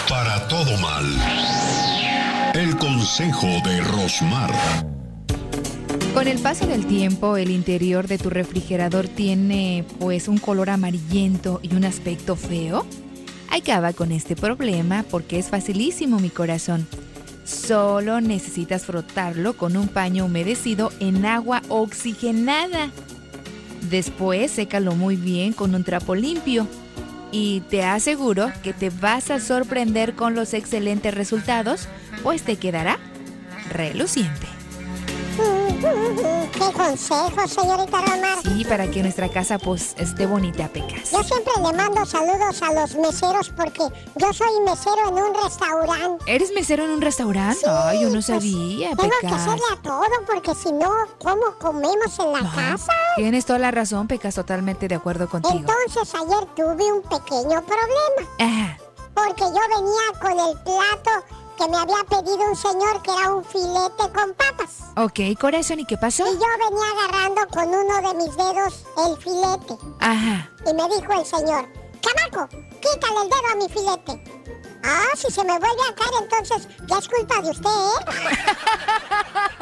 Para todo mal. El consejo de Rosmar. Con el paso del tiempo, el interior de tu refrigerador tiene pues un color amarillento y un aspecto feo. Acaba con este problema porque es facilísimo, mi corazón. Solo necesitas frotarlo con un paño humedecido en agua oxigenada. Después, sécalo muy bien con un trapo limpio. Y te aseguro que te vas a sorprender con los excelentes resultados, pues te quedará reluciente. ¡Qué consejo, señorita Rosmar! Sí, para que nuestra casa pues esté bonita, Pecas. Yo siempre le mando saludos a los meseros porque yo soy mesero en un restaurante. ¿Eres mesero en un restaurante? Sí, ay, yo no pues, sabía, tengo Pecas. que hacerle a todo porque si no, ¿cómo comemos en la casa? Tienes toda la razón, Pecas, totalmente de acuerdo contigo. Entonces ayer tuve un pequeño problema. Ajá. Porque yo venía con el plato que me había pedido un señor que era un filete con papas. Ok, corazón, ¿y qué pasó? Y yo venía agarrando con uno de mis dedos el filete. Ajá. Y me dijo el señor: ¡Chamaco, quítale el dedo a mi filete! Ah, si se me vuelve a caer, entonces ya es culpa de usted, ¿eh?